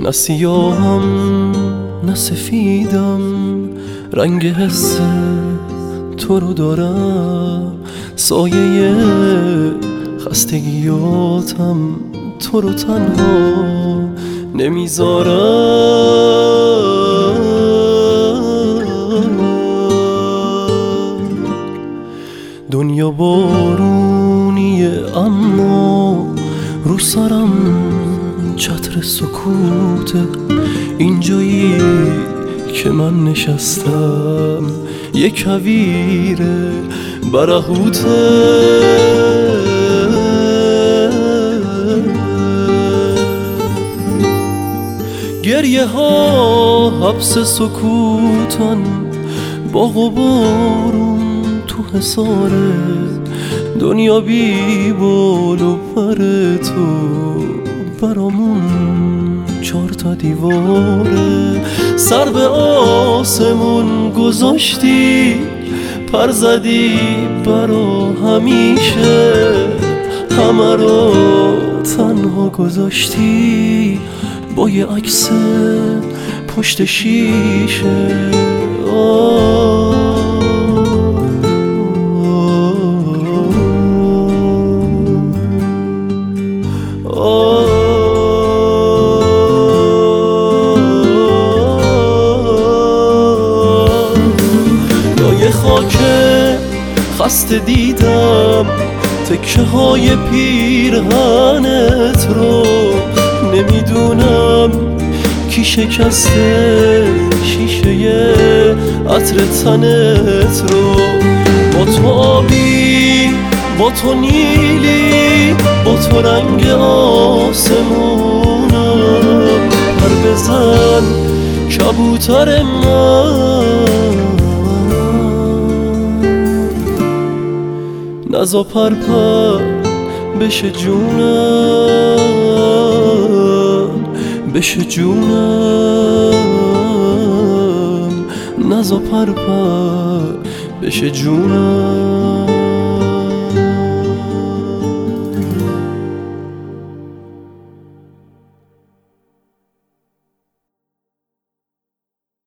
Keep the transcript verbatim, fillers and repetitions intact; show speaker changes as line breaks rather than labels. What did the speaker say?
نه سیاهم نه سفیدم، رنگ حس تو رو دارم، سایه خستگیاتم تو رو تنها نمیذارم. دنیا بارونیه اما رو سرم چتر سکوته، اینجایی که من نشستم یک کویر برهوته. گریه ها حبس سکوتن، باغ و بارون تو حصاره، دنیا بی بال و پر تو برامون چار تا دیواره. سر به آسمون گذاشتی، پر زدی برا همیشه، همه رو تنها گذاشتی با یه عکس پشت شیشه. آه خسته دیدم تکه های پیرهنت رو، نمیدونم کی شکسته شیشه عطر تنت رو. با تو آبی، با تو نیلی، با تو رنگ آسمونم، پر بزن کبوتر من، نزا پر پر بشه جونم، بشه جونم، نزا پر پر بشه جونم.